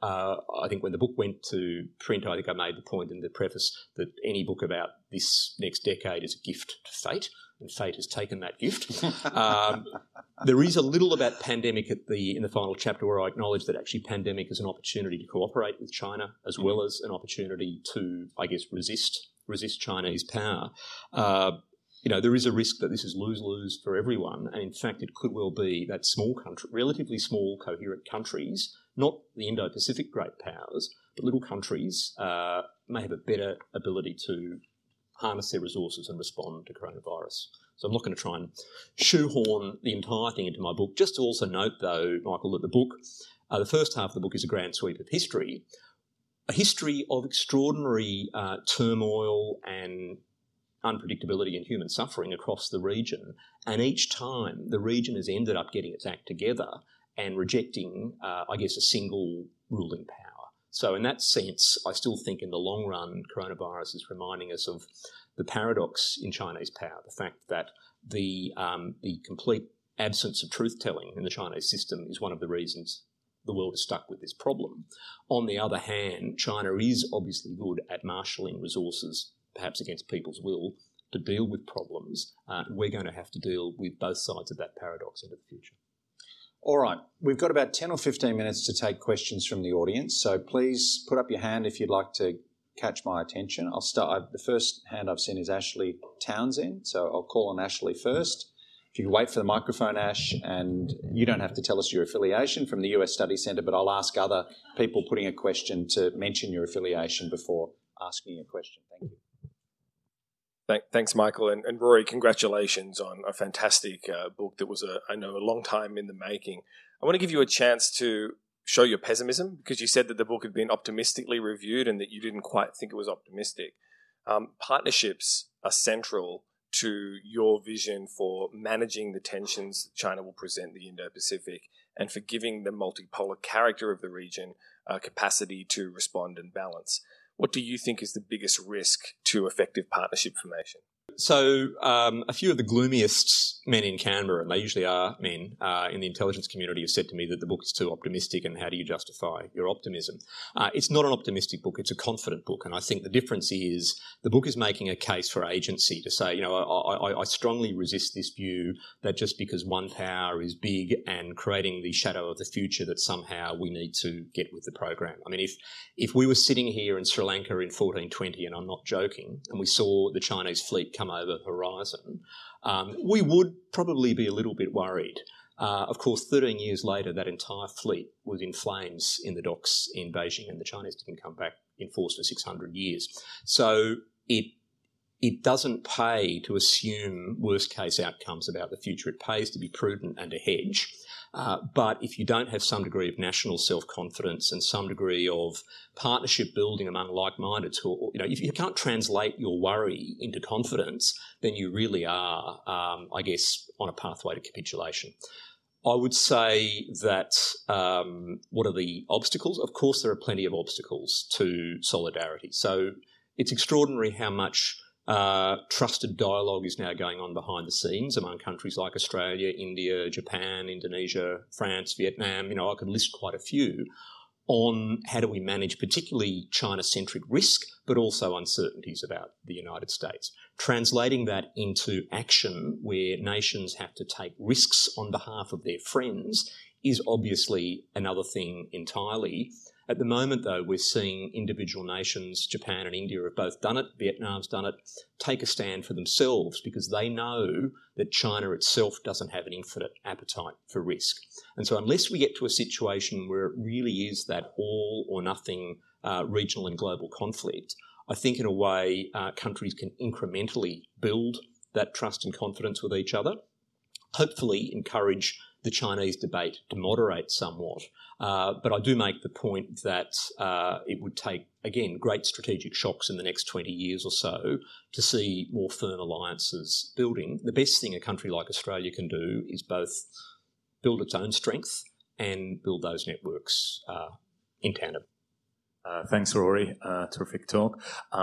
Speaker 2: I think when the book went to print, I think I made the point in the preface that any book about this next decade is a gift to fate, and fate has taken that gift. There is a little about pandemic in the final chapter where I acknowledge that actually pandemic is an opportunity to cooperate with China as well as an opportunity to, I guess, resist Chinese power. There is a risk that this is lose-lose for everyone, and in fact it could well be that small country, relatively small coherent countries, not the Indo-Pacific great powers, but little countries may have a better ability to harness their resources and respond to coronavirus. So I'm not going to try and shoehorn the entire thing into my book. Just to also note, though, Michael, that the book, the first half of the book is a grand sweep of history, a history of extraordinary turmoil and unpredictability and human suffering across the region. And each time the region has ended up getting its act together and rejecting, a single ruling power. So in that sense, I still think in the long run, coronavirus is reminding us of the paradox in Chinese power, the fact that the complete absence of truth-telling in the Chinese system is one of the reasons the world is stuck with this problem. On the other hand, China is obviously good at marshalling resources, perhaps against people's will, to deal with problems. We're going to have to deal with both sides of that paradox into the future.
Speaker 1: All right, we've got about 10 or 15 minutes to take questions from the audience, so please put up your hand if you'd like to catch my attention. I'll start. The first hand I've seen is Ashley Townsend, so I'll call on Ashley first. If you could wait for the microphone, Ash, and you don't have to tell us your affiliation from the US Study Centre, but I'll ask other people putting a question to mention your affiliation before asking a question. Thank you.
Speaker 3: Thanks, Michael. And Rory, congratulations on a fantastic book that was, a long time in the making. I want to give you a chance to show your pessimism, because you said that the book had been optimistically reviewed and that you didn't quite think it was optimistic. Partnerships are central to your vision for managing the tensions that China will present in the Indo-Pacific and for giving the multipolar character of the region capacity to respond and balance. What do you think is the biggest risk to effective partnership formation?
Speaker 2: So a few of the gloomiest men in Canberra, and they usually are men in the intelligence community, have said to me that the book is too optimistic and how do you justify your optimism? It's not an optimistic book, it's a confident book. And I think the difference is the book is making a case for agency to say, I strongly resist this view that just because one power is big and creating the shadow of the future that somehow we need to get with the program. I mean, if we were sitting here in Sri Lanka in 1420, and I'm not joking, and we saw the Chinese fleet come over the horizon, we would probably be a little bit worried. Of course, 13 years later, that entire fleet was in flames in the docks in Beijing, and the Chinese didn't come back in force for 600 years. So it it doesn't pay to assume worst-case outcomes about the future. It pays to be prudent and to hedge. But if you don't have some degree of national self-confidence and some degree of partnership building among like-mindeds, if you can't translate your worry into confidence, then you really are, I guess, on a pathway to capitulation. I would say that what are the obstacles? Of course, there are plenty of obstacles to solidarity. So it's extraordinary how much trusted dialogue is now going on behind the scenes among countries like Australia, India, Japan, Indonesia, France, Vietnam. I could list quite a few on how do we manage particularly China-centric risk, but also uncertainties about the United States. Translating that into action where nations have to take risks on behalf of their friends is obviously another thing entirely. At the moment, though, we're seeing individual nations, Japan and India have both done it, Vietnam's done it, take a stand for themselves because they know that China itself doesn't have an infinite appetite for risk. And so unless we get to a situation where it really is that all or nothing regional and global conflict, I think in a way countries can incrementally build that trust and confidence with each other, hopefully encourage the Chinese debate to moderate somewhat. But I do make the point that it would take, again, great strategic shocks in the next 20 years or so to see more firm alliances building. The best thing a country like Australia can do is both build its own strength and build those networks in tandem.
Speaker 4: Thanks, Rory. Terrific talk.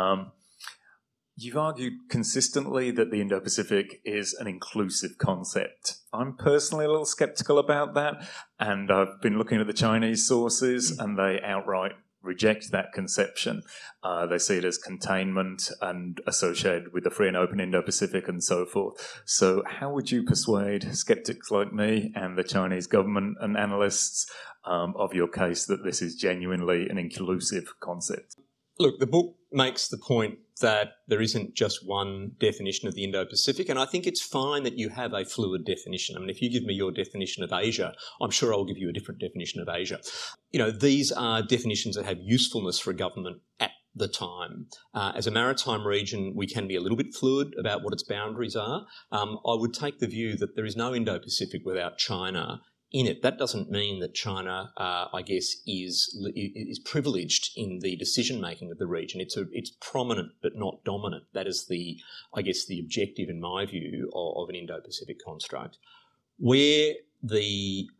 Speaker 4: You've argued consistently that the Indo-Pacific is an inclusive concept. I'm personally a little sceptical about that, and I've been looking at the Chinese sources, and they outright reject that conception. They see it as containment and associated with the free and open Indo-Pacific and so forth. So how would you persuade skeptics like me and the Chinese government and analysts of your case that this is genuinely an inclusive concept?
Speaker 2: Look, the book makes the point that there isn't just one definition of the Indo-Pacific, and I think it's fine that you have a fluid definition. I mean, if you give me your definition of Asia, I'm sure I'll give you a different definition of Asia. These are definitions that have usefulness for a government at the time. As a maritime region, we can be a little bit fluid about what its boundaries are. I would take the view that there is no Indo-Pacific without China in it. That doesn't mean that China, I guess, is privileged in the decision-making of the region. It's prominent but not dominant. That is the objective, in my view, of an Indo-Pacific construct. Where the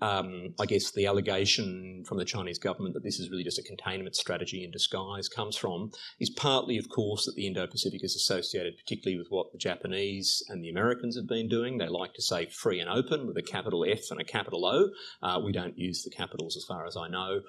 Speaker 2: allegation from the Chinese government that this is really just a containment strategy in disguise comes from is partly, of course, that the Indo-Pacific is associated particularly with what the Japanese and the Americans have been doing. They like to say free and open with a capital F and a capital O. We don't use the capitals as far as I know.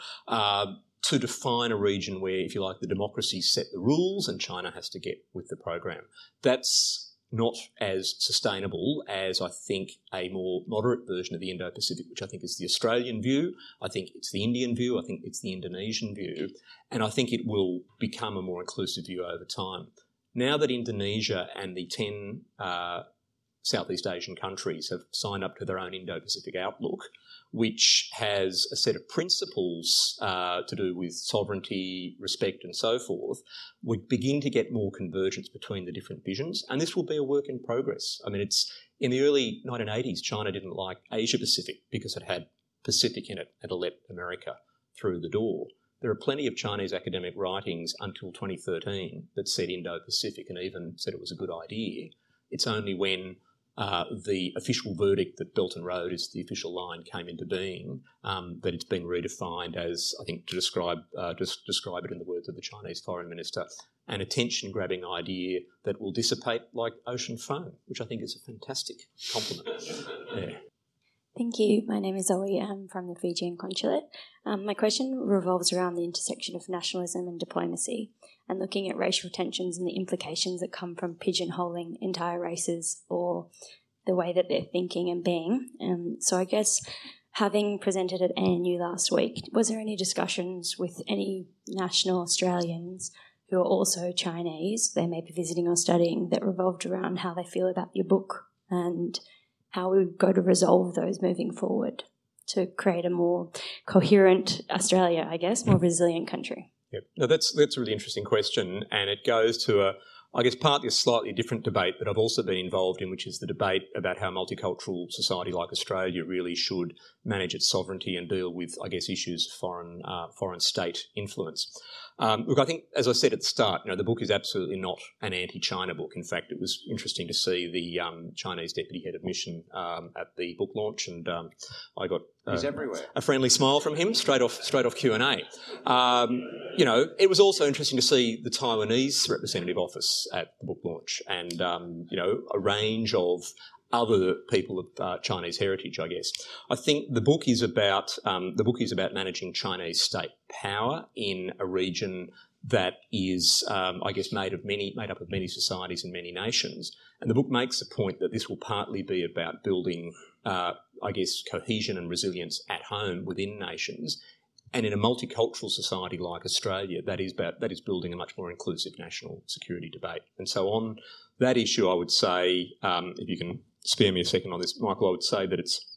Speaker 2: To define a region where, if you like, the democracies set the rules and China has to get with the program. That's not as sustainable as, I think, a more moderate version of the Indo-Pacific, which I think is the Australian view. I think it's the Indian view. I think it's the Indonesian view. And I think it will become a more inclusive view over time. Now that Indonesia and the 10 Southeast Asian countries have signed up to their own Indo-Pacific outlook, which has a set of principles to do with sovereignty, respect and so forth, we begin to get more convergence between the different visions, and this will be a work in progress. I mean, it's in the early 1980s, China didn't like Asia-Pacific because it had Pacific in it and to let America through the door. There are plenty of Chinese academic writings until 2013 that said Indo-Pacific and even said it was a good idea. It's only when the official verdict that Belt and Road is the official line came into being, that it's been redefined as, I think, to describe it in the words of the Chinese Foreign Minister, an attention-grabbing idea that will dissipate like ocean foam, which I think is a fantastic compliment. Yeah.
Speaker 5: Thank you. My name is Zoe. I'm from the Fijian Consulate. My question revolves around the intersection of nationalism and diplomacy and looking at racial tensions and the implications that come from pigeonholing entire races or the way that they're thinking and being. So I guess having presented at ANU last week, was there any discussions with any national Australians who are also Chinese, they may be visiting or studying, that revolved around how they feel about your book and how we go to resolve those moving forward to create a more coherent Australia, I guess, more resilient country?
Speaker 2: Yep. No, that's a really interesting question, and it goes to I guess, partly a slightly different debate that I've also been involved in, which is the debate about how a multicultural society like Australia really should manage its sovereignty and deal with, I guess, issues of foreign state influence. Look, I think, as I said at the start, the book is absolutely not an anti-China book. In fact, it was interesting to see the Chinese deputy head of mission at the book launch, and I got
Speaker 1: he's everywhere.
Speaker 2: A friendly smile from him straight off Q&A. It was also interesting to see the Taiwanese representative office at the book launch, and a range of other people of Chinese heritage, I guess. I think the book is about managing Chinese state power in a region that is, I guess, made up of many societies and many nations. And the book makes the point that this will partly be about building, I guess, cohesion and resilience at home within nations. And in a multicultural society like Australia, that is building a much more inclusive national security debate. And so on that issue, I would say, if you can spare me a second on this, Michael, I would say that it's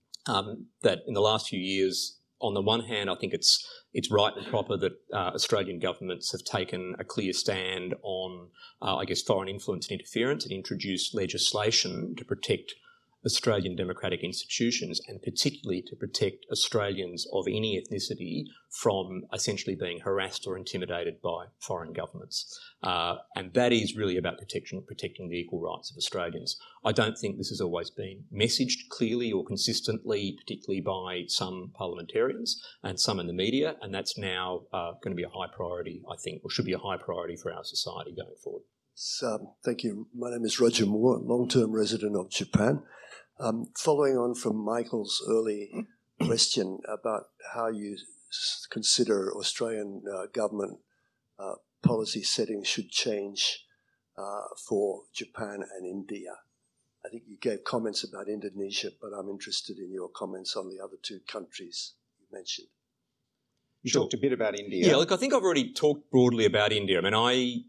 Speaker 2: that in the last few years, on the one hand, I think it's right and proper that Australian governments have taken a clear stand on, I guess, foreign influence and interference and introduced legislation to protect Australian democratic institutions and particularly to protect Australians of any ethnicity from essentially being harassed or intimidated by foreign governments. And that is really about protecting the equal rights of Australians. I don't think this has always been messaged clearly or consistently, particularly by some parliamentarians and some in the media, and that's now going to be a high priority, I think, or should be a high priority for our society going forward.
Speaker 6: Thank you. My name is Roger Moore, long-term resident of Japan. Following on from Michael's early question about how you consider Australian government policy settings should change for Japan and India. I think you gave comments about Indonesia, but I'm interested in your comments on the other two countries you mentioned.
Speaker 1: You talked a bit about India.
Speaker 2: Yeah, look, I think I've already talked broadly about India. I mean,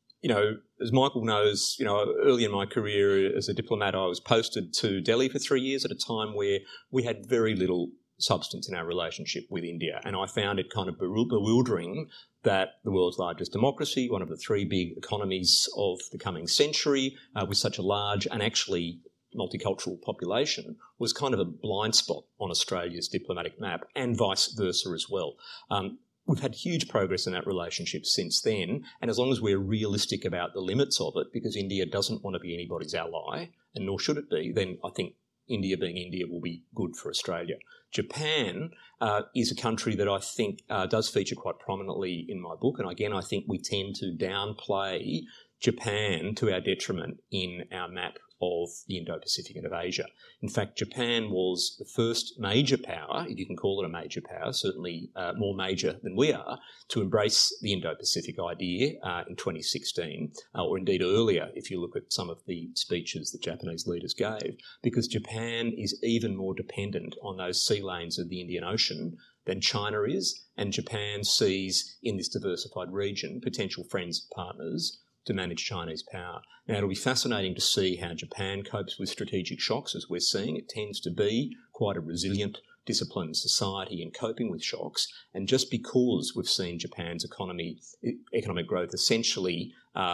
Speaker 2: as Michael knows, early in my career as a diplomat, I was posted to Delhi for 3 years at a time where we had very little substance in our relationship with India. And I found it kind of bewildering that the world's largest democracy, one of the three big economies of the coming century, with such a large and actually multicultural population, was kind of a blind spot on Australia's diplomatic map, and vice versa as well. We've had huge progress in that relationship since then, and as long as we're realistic about the limits of it, because India doesn't want to be anybody's ally, and nor should it be, then I think India being India will be good for Australia. Japan is a country that I think does feature quite prominently in my book, and again, I think we tend to downplay Japan to our detriment in our map of the Indo-Pacific and of Asia. In fact, Japan was the first major power, if you can call it a major power, certainly more major than we are, to embrace the Indo-Pacific idea in 2016, or indeed earlier if you look at some of the speeches that Japanese leaders gave, because Japan is even more dependent on those sea lanes of the Indian Ocean than China is, and Japan sees in this diversified region potential friends and partners to manage Chinese power. Now, it'll be fascinating to see how Japan copes with strategic shocks, as we're seeing. It tends to be quite a resilient, disciplined society in coping with shocks. And just because we've seen Japan's economic growth essentially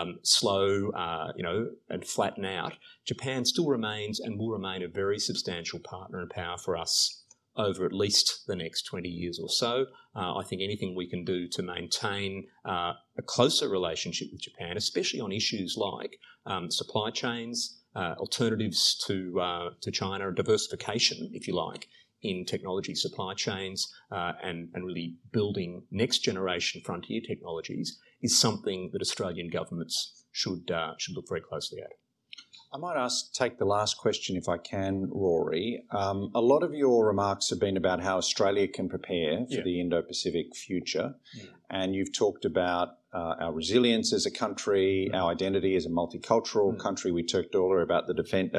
Speaker 2: slow, and flatten out, Japan still remains and will remain a very substantial partner in power for us over at least the next 20 years or so. I think anything we can do to maintain a closer relationship with Japan, especially on issues like supply chains, alternatives to China, diversification, if you like, in technology supply chains, and really building next generation frontier technologies, is something that Australian governments should look very closely at.
Speaker 1: I might take the last question if I can, Rory. A lot of your remarks have been about how Australia can prepare for the Indo-Pacific future, and you've talked about our resilience as a country, our identity as a multicultural country. We talked earlier about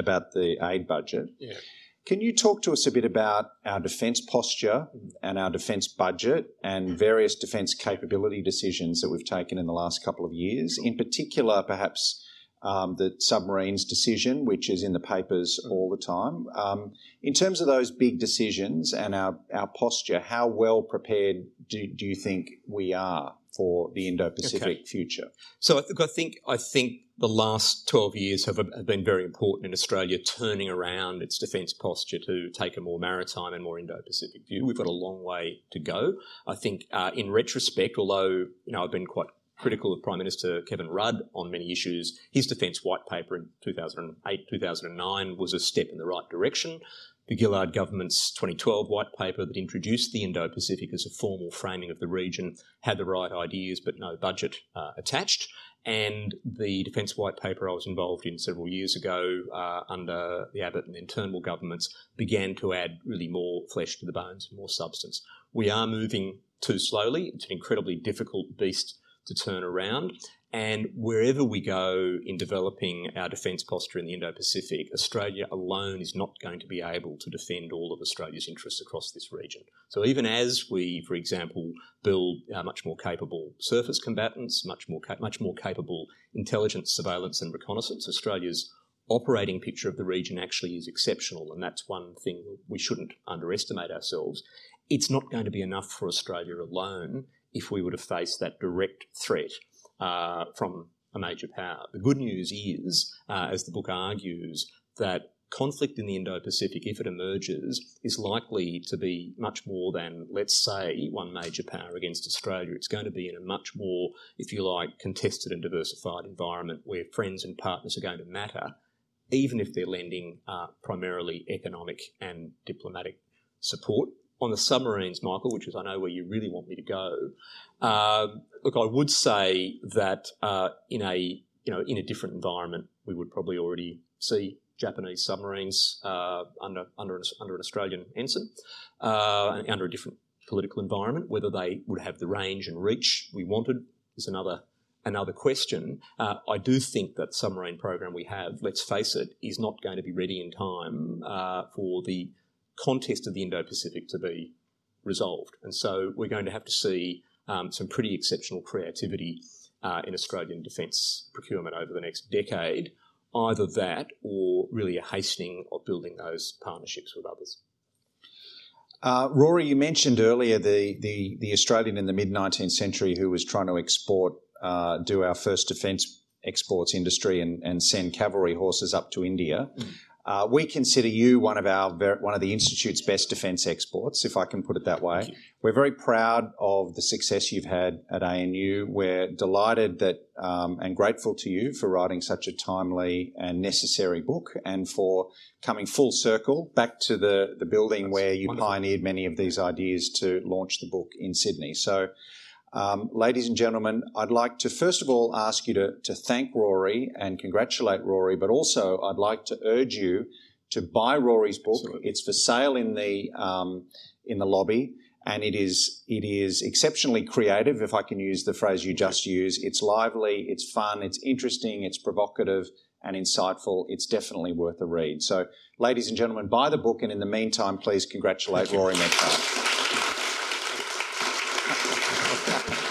Speaker 1: the aid budget. Yeah. Can you talk to us a bit about our defence posture and our defence budget and various defence capability decisions that we've taken in the last couple of years, in particular perhaps the submarines decision, which is in the papers all the time. In terms of those big decisions and our posture, how well prepared do you think we are for the Indo-Pacific future?
Speaker 2: So I think the last 12 years have been very important in Australia, turning around its defence posture to take a more maritime and more Indo-Pacific view. We've got a long way to go. I think in retrospect, although I've been quite critical of Prime Minister Kevin Rudd on many issues, his defence white paper in 2008, 2009 was a step in the right direction. The Gillard government's 2012 white paper that introduced the Indo-Pacific as a formal framing of the region had the right ideas but no budget attached. And the Defence White Paper I was involved in several years ago under the Abbott and then Turnbull governments began to add really more flesh to the bones and more substance. We are moving too slowly. It's an incredibly difficult beast to turn around. And wherever we go in developing our defence posture in the Indo-Pacific, Australia alone is not going to be able to defend all of Australia's interests across this region. So even as we, for example, build much more capable surface combatants, much more capable intelligence, surveillance and reconnaissance, Australia's operating picture of the region actually is exceptional, and that's one thing we shouldn't underestimate ourselves. It's not going to be enough for Australia alone if we were to face that direct threat from a major power. The good news is, as the book argues, that conflict in the Indo-Pacific, if it emerges, is likely to be much more than, let's say, one major power against Australia. It's going to be in a much more, if you like, contested and diversified environment where friends and partners are going to matter, even if they're lending primarily economic and diplomatic support. On the submarines, Michael, which is I know where you really want me to go, look, I would say that in a different environment, we would probably already see Japanese submarines under an Australian ensign, under a different political environment. Whether they would have the range and reach we wanted is another question. I do think that the submarine program we have, let's face it, is not going to be ready in time for the contest of the Indo-Pacific to be resolved. And so we're going to have to see some pretty exceptional creativity in Australian defence procurement over the next decade, either that or really a hastening of building those partnerships with others.
Speaker 1: Rory, you mentioned earlier the Australian in the mid-19th century who was trying to do our first defence exports industry and send cavalry horses up to India. We consider you one of the Institute's best defence exports, if I can put it that way. We're very proud of the success you've had at ANU. We're delighted that and grateful to you for writing such a timely and necessary book and for coming full circle back to the building where you pioneered many of these ideas to launch the book in Sydney. So, ladies and gentlemen, I'd like to first of all ask you to thank Rory and congratulate Rory, but also I'd like to urge you to buy Rory's book. Absolutely. It's for sale in the lobby, and it is exceptionally creative, if I can use the phrase you just used. It's lively, it's fun, it's interesting, it's provocative and insightful. It's definitely worth a read. So, ladies and gentlemen, buy the book, and in the meantime, please congratulate Rory Medcalf.